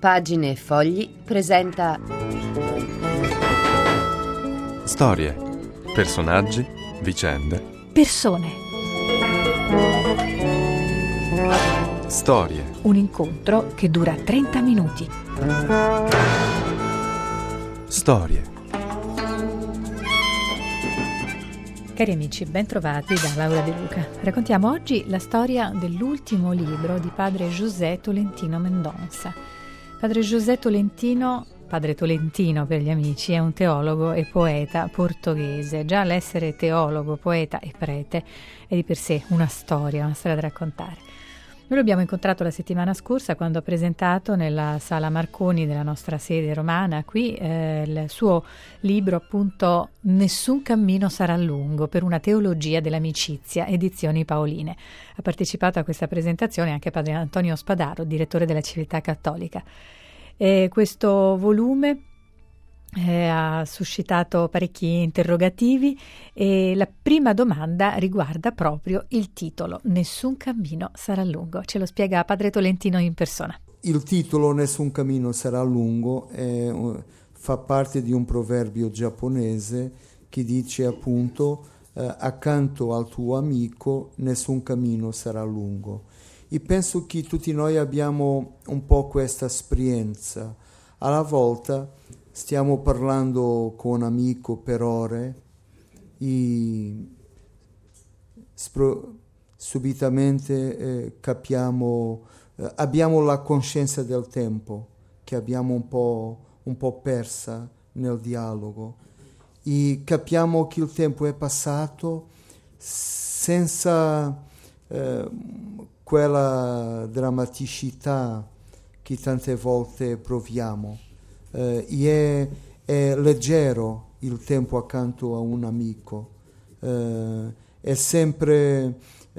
Pagine e Fogli presenta storie, personaggi, vicende, persone. Storie. Un incontro che dura 30 minuti. Storie. Cari amici, ben trovati da Laura De Luca. Raccontiamo oggi la storia dell'ultimo libro di padre José Tolentino Mendonça. Padre José Tolentino, padre Tolentino per gli amici, è un teologo e poeta portoghese. Già l'essere teologo, poeta e prete è di per sé una storia da raccontare. Noi l'abbiamo incontrato la settimana scorsa quando ha presentato nella Sala Marconi della nostra sede romana qui il suo libro, appunto, Nessun cammino sarà lungo, per una teologia dell'amicizia, edizioni Paoline. Ha partecipato a questa presentazione anche padre Antonio Spadaro, direttore della Civiltà Cattolica. Questo volume ha suscitato parecchi interrogativi e la prima domanda riguarda proprio il titolo, Nessun cammino sarà lungo. Ce lo spiega padre Tolentino in persona. Il titolo Nessun cammino sarà lungo fa parte di un proverbio giapponese che dice appunto accanto al tuo amico nessun cammino sarà lungo. E penso che tutti noi abbiamo un po' questa esperienza. Alla volta stiamo parlando con un amico per ore e subitamente capiamo, abbiamo la coscienza del tempo che abbiamo un po' persa nel dialogo e capiamo che il tempo è passato senza quella drammaticità che tante volte proviamo. E è leggero il tempo accanto a un amico, è sempre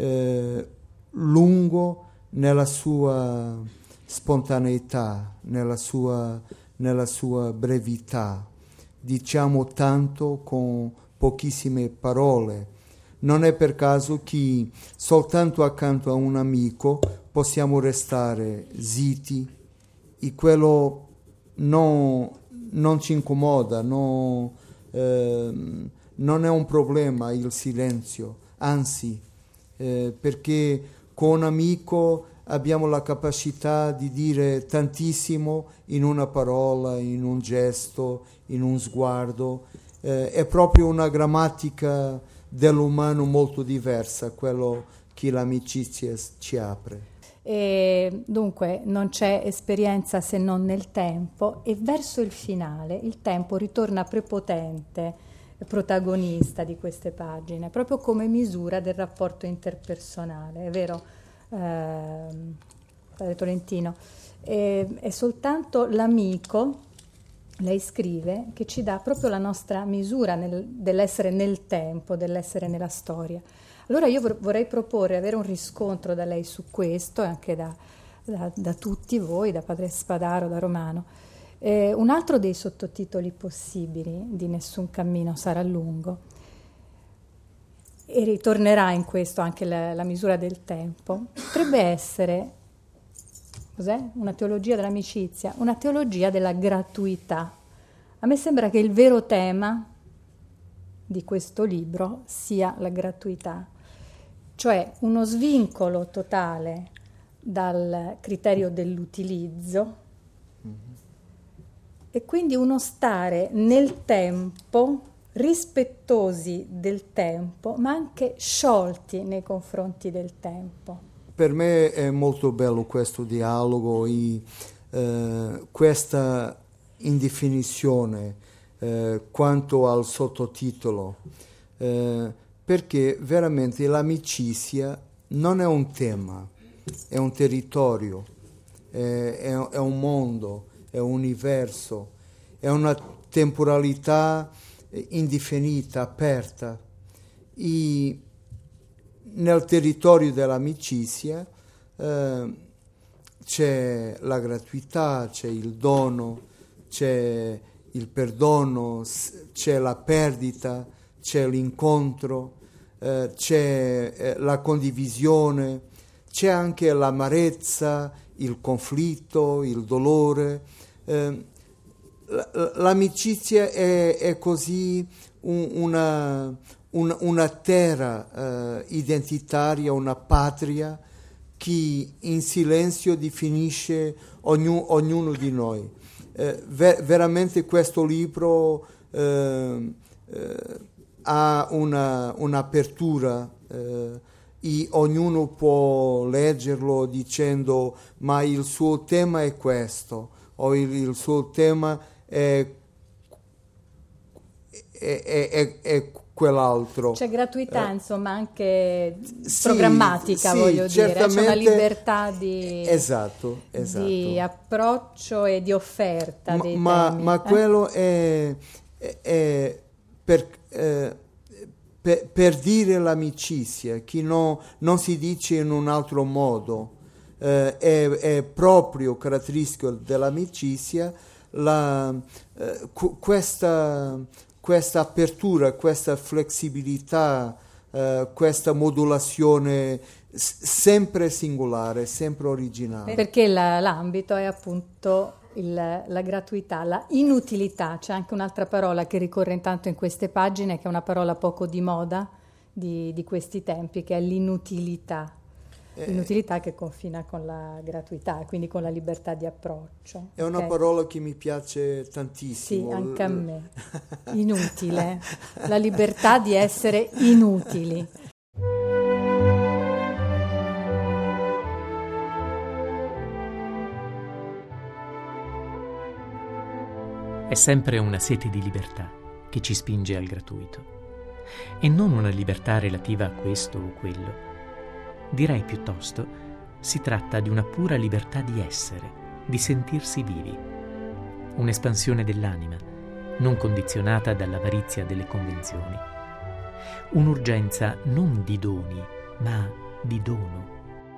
lungo nella sua spontaneità, nella sua brevità. Diciamo tanto con pochissime parole. Non è per caso che soltanto accanto a un amico possiamo restare zitti e quello non ci incomoda, non è un problema il silenzio, anzi, perché con un amico abbiamo la capacità di dire tantissimo in una parola, in un gesto, in un sguardo. È proprio una grammatica dell'umano molto diversa, quello che l'amicizia ci apre. E dunque non c'è esperienza se non nel tempo, e verso il finale il tempo ritorna prepotente, protagonista di queste pagine, proprio come misura del rapporto interpersonale, è vero, padre Tolentino? È soltanto l'amico, lei scrive, che ci dà proprio la nostra misura dell'essere nel tempo, dell'essere nella storia. Allora io vorrei proporre, avere un riscontro da lei su questo, e anche da tutti voi, da padre Spadaro, da Romano. Un altro dei sottotitoli possibili di Nessun cammino sarà lungo, e ritornerà in questo anche la misura del tempo, potrebbe essere, cos'è? Una teologia dell'amicizia, una teologia della gratuità. A me sembra che il vero tema di questo libro sia la gratuità, cioè uno svincolo totale dal criterio dell'utilizzo e quindi uno stare nel tempo, rispettosi del tempo, ma anche sciolti nei confronti del tempo. Per me è molto bello questo dialogo e questa indefinizione quanto al sottotitolo, perché veramente l'amicizia non è un tema, è un territorio, è un mondo, è un universo, è una temporalità indefinita, aperta. E nel territorio dell'amicizia c'è la gratuità, c'è il dono, c'è il perdono, c'è la perdita, c'è l'incontro, c'è la condivisione, c'è anche l'amarezza il conflitto, il dolore. L'amicizia è così una terra identitaria, una patria che in silenzio definisce ognuno di noi. Veramente questo libro ha un'apertura e ognuno può leggerlo dicendo ma il suo tema è questo o il suo tema è quell'altro. C'è gratuità, insomma, anche programmatica, sì, voglio dire. C'è una libertà esatto. di approccio e di offerta dei temi. Ma quello è per dire l'amicizia, che non si dice in un altro modo. È proprio caratteristico dell'amicizia questa apertura, questa flessibilità, questa modulazione sempre singolare, sempre originale. Perché l'ambito è appunto la gratuità, la inutilità. C'è anche un'altra parola che ricorre intanto in queste pagine, che è una parola poco di moda di questi tempi, che è l'inutilità. L'inutilità che confina con la gratuità, quindi con la libertà di approccio. È una parola che mi piace tantissimo. Sì, anche a me. Inutile. La libertà di essere inutili. È sempre una sete di libertà che ci spinge al gratuito, e non una libertà relativa a questo o quello. Direi piuttosto, si tratta di una pura libertà di essere, di sentirsi vivi. Un'espansione dell'anima, non condizionata dall'avarizia delle convenzioni. Un'urgenza non di doni, ma di dono.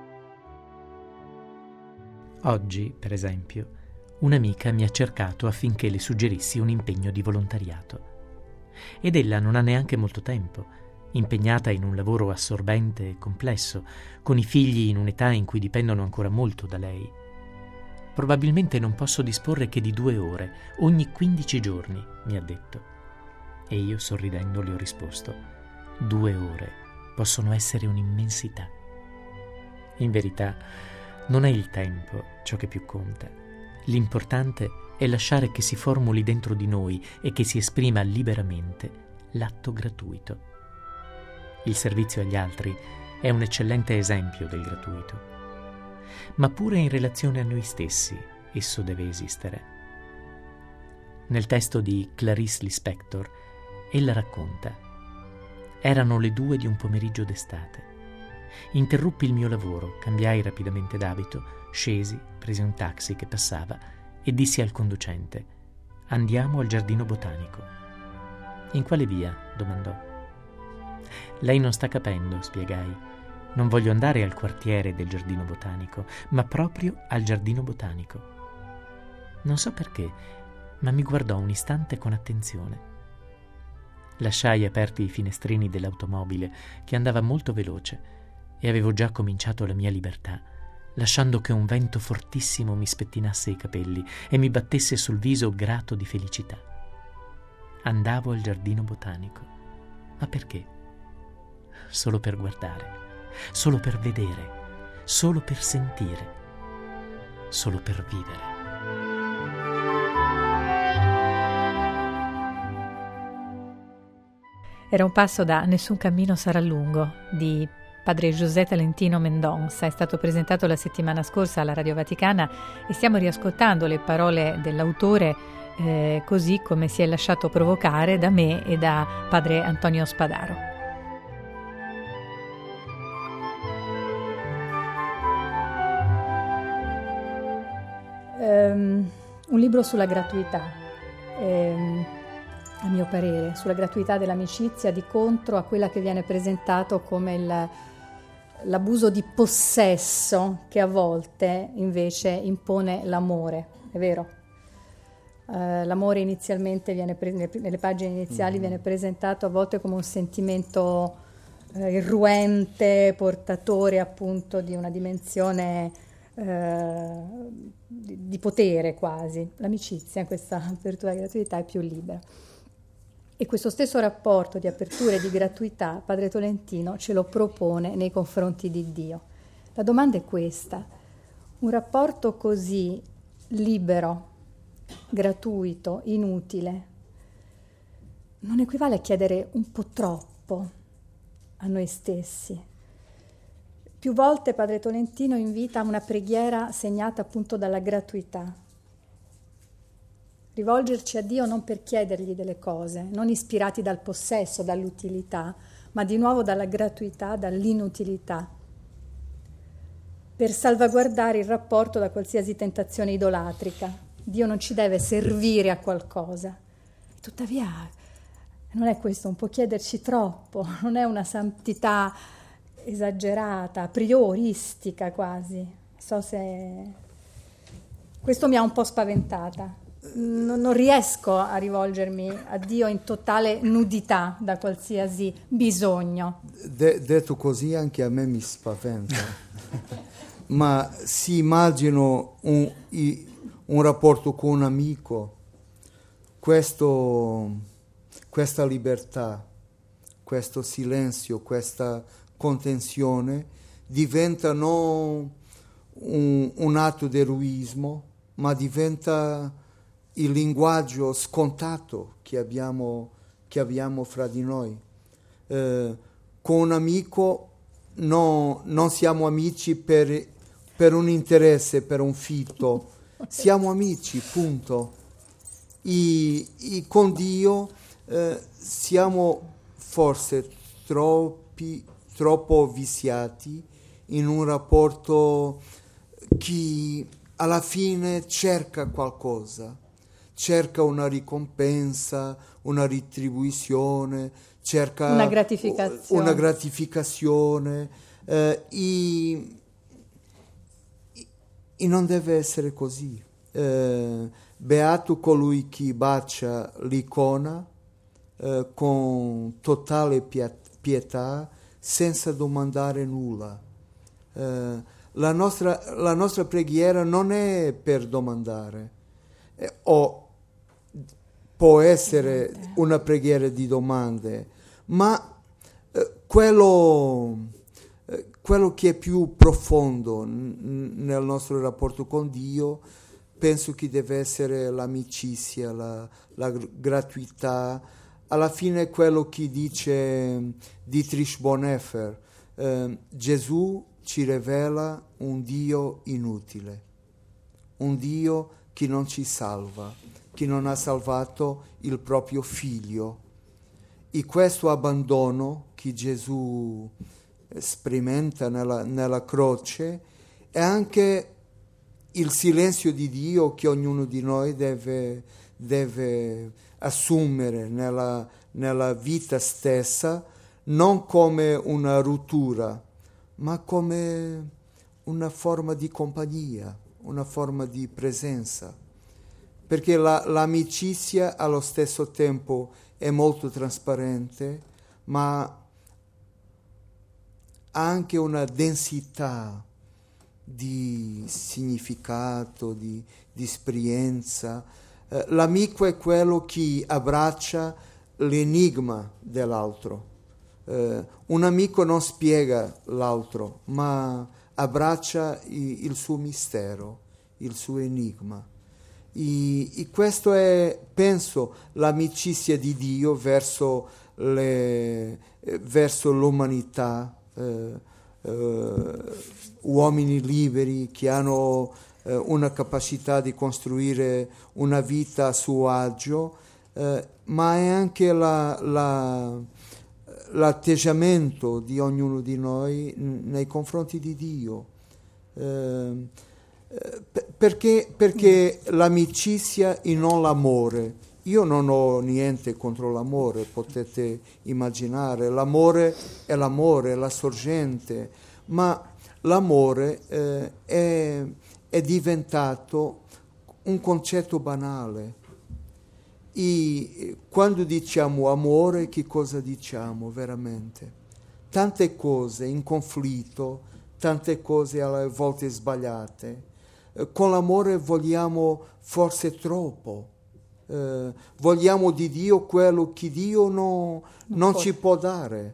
Oggi, per esempio, un'amica mi ha cercato affinché le suggerissi un impegno di volontariato. Ed ella non ha neanche molto tempo, impegnata in un lavoro assorbente e complesso, con i figli in un'età in cui dipendono ancora molto da lei. Probabilmente non posso disporre che di 2 ore, ogni 15 giorni, mi ha detto. E io, sorridendo, le ho risposto: 2 ore possono essere un'immensità. In verità, non è il tempo ciò che più conta. L'importante è lasciare che si formuli dentro di noi e che si esprima liberamente l'atto gratuito. Il servizio agli altri è un eccellente esempio del gratuito. Ma pure in relazione a noi stessi esso deve esistere. Nel testo di Clarice Lispector, ella racconta: erano le 2 di un pomeriggio d'estate. Interruppi il mio lavoro, cambiai rapidamente d'abito, scesi, presi un taxi che passava e dissi al conducente: andiamo al giardino botanico. In quale via? Domandò. Lei non sta capendo, spiegai. Non voglio andare al quartiere del giardino botanico, ma proprio al giardino botanico. Non so perché, ma mi guardò un istante con attenzione. Lasciai aperti i finestrini dell'automobile, che andava molto veloce, e avevo già cominciato la mia libertà, lasciando che un vento fortissimo mi spettinasse i capelli e mi battesse sul viso grato di felicità. Andavo al giardino botanico. Ma perché? Solo per guardare, solo per vedere, solo per sentire, solo per vivere. Era un passo da Nessun cammino sarà lungo di padre José Tolentino Mendonça. È stato presentato la settimana scorsa alla Radio Vaticana e stiamo riascoltando le parole dell'autore così come si è lasciato provocare da me e da padre Antonio Spadaro. Un libro sulla gratuità, a mio parere, sulla gratuità dell'amicizia, di contro a quella che viene presentato come l'abuso di possesso che a volte invece impone l'amore, è vero? L'amore inizialmente nelle pagine iniziali viene presentato a volte come un sentimento irruente, portatore appunto di una dimensione di potere quasi. L'amicizia, questa apertura e gratuità, è più libera. E questo stesso rapporto di apertura e di gratuità Padre Tolentino ce lo propone nei confronti di Dio. La domanda è questa: un rapporto così libero, gratuito, inutile, non equivale a chiedere un po' troppo a noi stessi? Più volte Padre Tolentino invita a una preghiera segnata appunto dalla gratuità. Rivolgerci a Dio non per chiedergli delle cose, non ispirati dal possesso, dall'utilità, ma di nuovo dalla gratuità, dall'inutilità, per salvaguardare il rapporto da qualsiasi tentazione idolatrica. Dio non ci deve servire a qualcosa. Tuttavia, non è questo, un po' chiederci troppo, non è una santità esagerata, a prioristica quasi. So se... Questo mi ha un po' spaventata. Non riesco a rivolgermi a Dio in totale nudità da qualsiasi bisogno. Detto così anche a me mi spaventa. Ma si immagino un rapporto con un amico, questa libertà, questo silenzio, questa contenzione diventa non un atto di eroismo, ma diventa il linguaggio scontato che abbiamo fra di noi. Con un amico non siamo amici per un interesse, per un fitto, siamo amici, punto. Con Dio siamo forse troppo viziati in un rapporto che alla fine cerca qualcosa, cerca una ricompensa, una retribuzione, cerca una gratificazione. E non deve essere così. Beato colui che bacia l'icona con totale pietà, senza domandare nulla. La nostra preghiera non è per domandare, o può essere una preghiera di domande, ma quello che è più profondo nel nostro rapporto con Dio, penso che deve essere l'amicizia, la gratuità. Alla fine quello che dice Dietrich Bonhoeffer, Gesù ci rivela un Dio inutile, un Dio che non ci salva, che non ha salvato il proprio figlio. E questo abbandono che Gesù sperimenta nella croce è anche il silenzio di Dio che ognuno di noi deve assumere nella vita stessa, non come una rottura, ma come una forma di compagnia, una forma di presenza. Perché l'amicizia allo stesso tempo è molto trasparente, ma ha anche una densità di significato, di esperienza. L'amico è quello che abbraccia l'enigma dell'altro. Un amico non spiega l'altro, ma abbraccia il suo mistero, il suo enigma. E questo è, penso, l'amicizia di Dio verso l'umanità, uomini liberi che hanno una capacità di costruire una vita a suo agio, ma è anche l'atteggiamento di ognuno di noi nei confronti di Dio. Perché l'amicizia e non l'amore. Io non ho niente contro l'amore, potete immaginare. L'amore, è la sorgente, ma l'amore è diventato un concetto banale. E quando diciamo amore, che cosa diciamo veramente? Tante cose in conflitto tante cose alle volte sbagliate. Con l'amore vogliamo forse troppo. Vogliamo di Dio quello che Dio non ci può dare.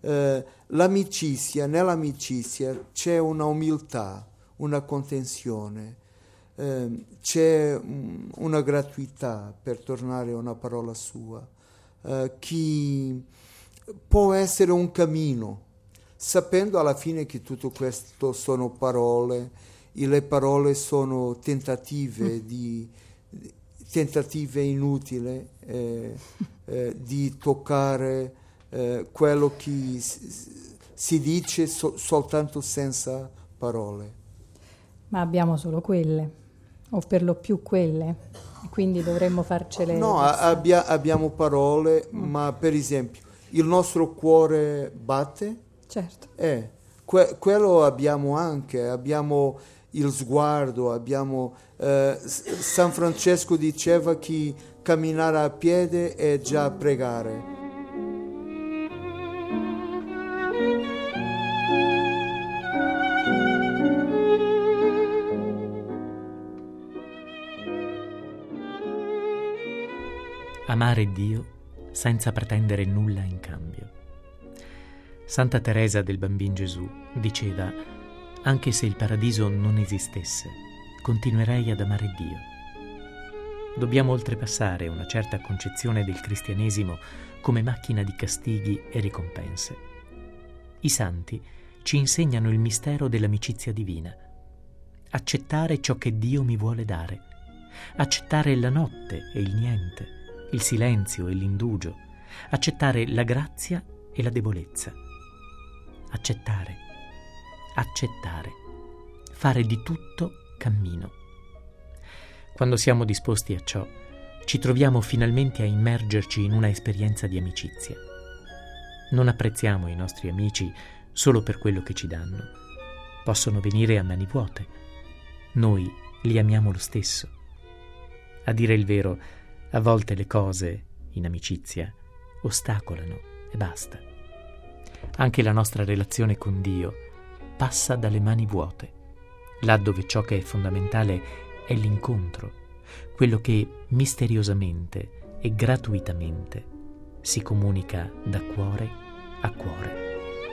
Nell'amicizia c'è una umiltà, una contenzione, c'è una gratuità, per tornare a una parola sua, che può essere un cammino, sapendo alla fine che tutto questo sono parole, e le parole sono tentative inutili di toccare quello che si dice soltanto senza parole. Ma abbiamo solo quelle, o per lo più quelle, quindi dovremmo farcele... No, abbiamo parole, ma per esempio il nostro cuore batte? Certo. Quello abbiamo anche, abbiamo il sguardo, abbiamo... San Francesco diceva che camminare a piede è già pregare. Amare Dio senza pretendere nulla in cambio. Santa Teresa del Bambin Gesù diceva: anche se il paradiso non esistesse, continuerei ad amare Dio. Dobbiamo oltrepassare una certa concezione del cristianesimo come macchina di castighi e ricompense. I santi ci insegnano il mistero dell'amicizia divina. Accettare ciò che Dio mi vuole dare. Accettare la notte e il niente, il silenzio e l'indugio. Accettare la grazia e la debolezza. Accettare. Fare di tutto cammino. Quando siamo disposti a ciò, ci troviamo finalmente a immergerci in una esperienza di amicizia. Non apprezziamo i nostri amici solo per quello che ci danno. Possono venire a mani vuote. Noi li amiamo lo stesso. A dire il vero, a volte le cose, in amicizia, ostacolano e basta. Anche la nostra relazione con Dio passa dalle mani vuote, là dove ciò che è fondamentale è l'incontro, quello che misteriosamente e gratuitamente si comunica da cuore a cuore.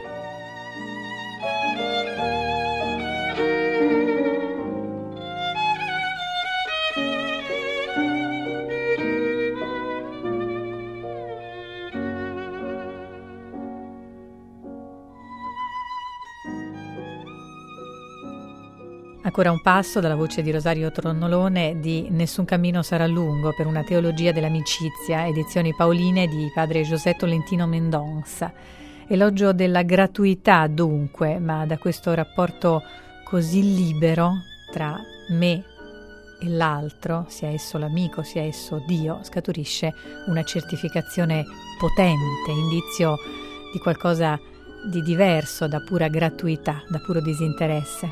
Ancora un passo dalla voce di Rosario Tronnolone di Nessun cammino sarà lungo per una teologia dell'amicizia, edizioni Paoline di padre José Tolentino Mendonça. Elogio della gratuità dunque, ma da questo rapporto così libero tra me e l'altro, sia esso l'amico, sia esso Dio, scaturisce una certificazione potente, indizio di qualcosa di diverso da pura gratuità, da puro disinteresse.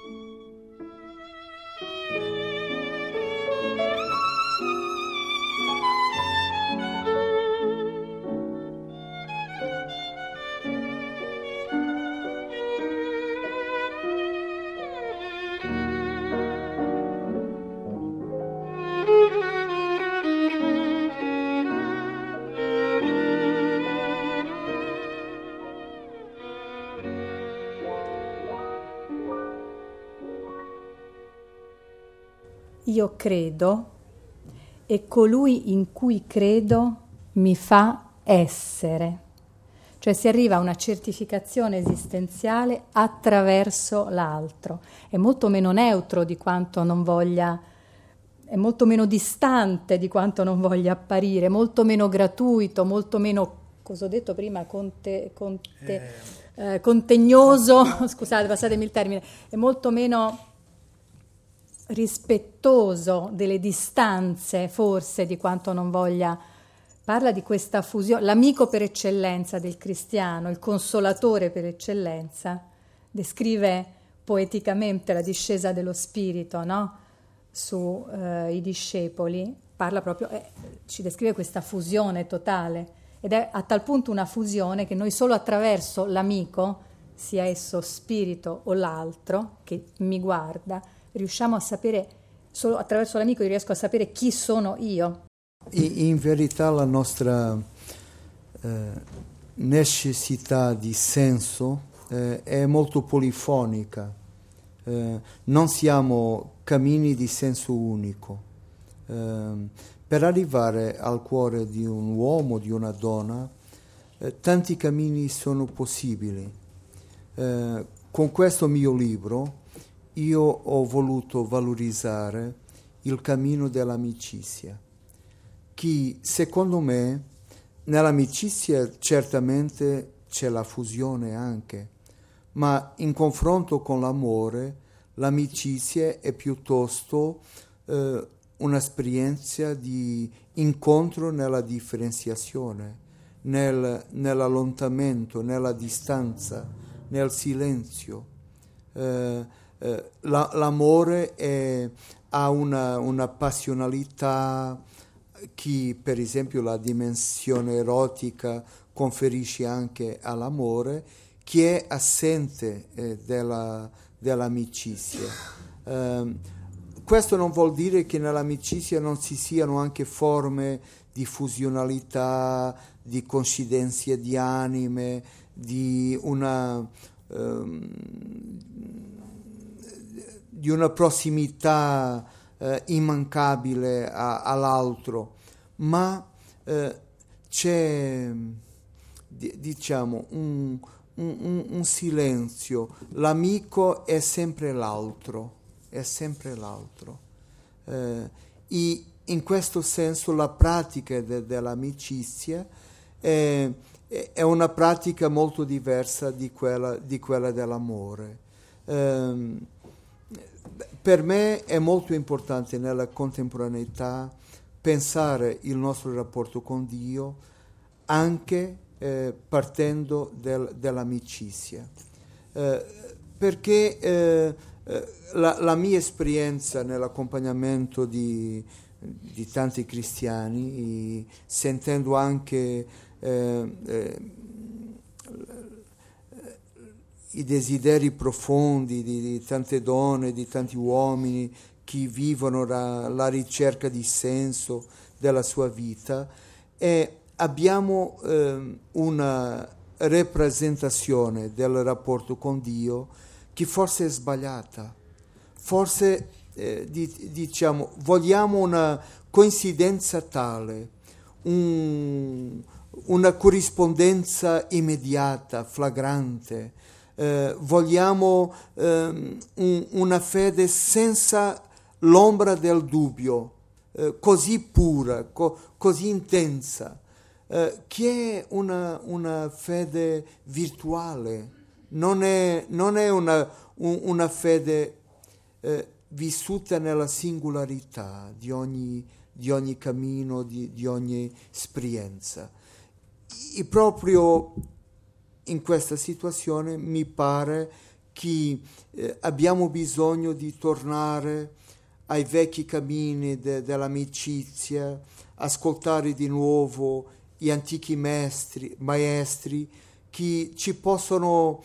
Io credo e colui in cui credo mi fa essere. Cioè si arriva a una certificazione esistenziale attraverso l'altro. È molto meno neutro di quanto non voglia, è molto meno distante di quanto non voglia apparire, molto meno gratuito, molto meno, cosa ho detto prima, contegnoso, scusate, passatemi il termine, è molto meno rispettoso delle distanze forse di quanto non voglia. Parla di questa fusione, l'amico per eccellenza del cristiano, il consolatore per eccellenza, descrive poeticamente la discesa dello spirito, no? Sui discepoli, parla proprio, ci descrive questa fusione totale, ed è a tal punto una fusione che noi solo attraverso l'amico sia esso spirito o l'altro che mi guarda, riusciamo a sapere, solo attraverso l'amico io riesco a sapere chi sono io. In verità la nostra necessità di senso è molto polifonica, non siamo cammini di senso unico. Per arrivare al cuore di un uomo, di una donna, tanti cammini sono possibili. Con questo mio libro io ho voluto valorizzare il cammino dell'amicizia, che secondo me nell'amicizia certamente c'è la fusione anche, ma in confronto con l'amore l'amicizia è piuttosto un'esperienza di incontro nella differenziazione, nell'allontanamento, nella distanza, nel silenzio. L'amore ha una passionalità che, per esempio, la dimensione erotica conferisce anche all'amore, che è assente dell'amicizia. Questo non vuol dire che nell'amicizia non ci siano anche forme di fusionalità, di coincidenza di anime, di una prossimità immancabile all'altro, ma c'è, diciamo, un silenzio. L'amico è sempre l'altro. È sempre l'altro. E in questo senso la pratica dell'amicizia è una pratica molto diversa di quella dell'amore. Per me è molto importante nella contemporaneità pensare il nostro rapporto con Dio anche partendo dell'amicizia, perché la mia esperienza nell'accompagnamento di tanti cristiani, sentendo anche i desideri profondi di tante donne, di tanti uomini che vivono la ricerca di senso della sua vita, e abbiamo una rappresentazione del rapporto con Dio che forse è sbagliata, forse diciamo vogliamo una coincidenza tale, una corrispondenza immediata, flagrante, vogliamo una fede senza l'ombra del dubbio, così pura, così intensa, che è una fede virtuale. Non è una fede vissuta nella singolarità di ogni cammino, di ogni esperienza. E proprio in questa situazione mi pare che abbiami bisogno di tornare ai vecchi cammini dell'amicizia, ascoltare di nuovo gli antichi maestri che ci possono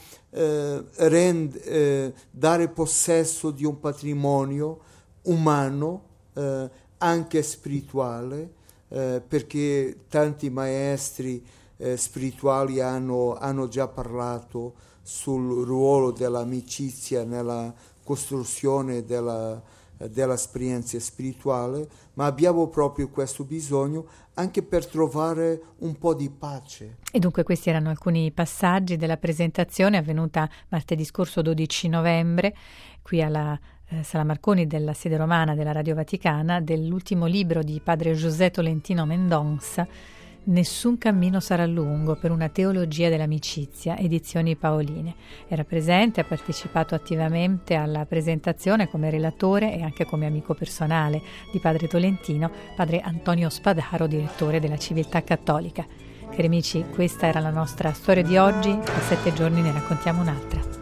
dare possesso di un patrimonio umano, anche spirituale, perché tanti maestri spirituali hanno già parlato sul ruolo dell'amicizia nella costruzione dell'esperienza spirituale, ma abbiamo proprio questo bisogno anche per trovare un po' di pace. E dunque questi erano alcuni passaggi della presentazione avvenuta martedì scorso 12 novembre qui alla Sala Marconi della sede romana della Radio Vaticana dell'ultimo libro di padre José Tolentino Mendonça, Nessun cammino sarà lungo, per una teologia dell'amicizia, edizioni Paoline. Era presente, ha partecipato attivamente alla presentazione come relatore e anche come amico personale di padre Tolentino, padre Antonio Spadaro, direttore della Civiltà Cattolica. Cari amici, questa era la nostra storia di oggi, tra 7 giorni ne raccontiamo un'altra.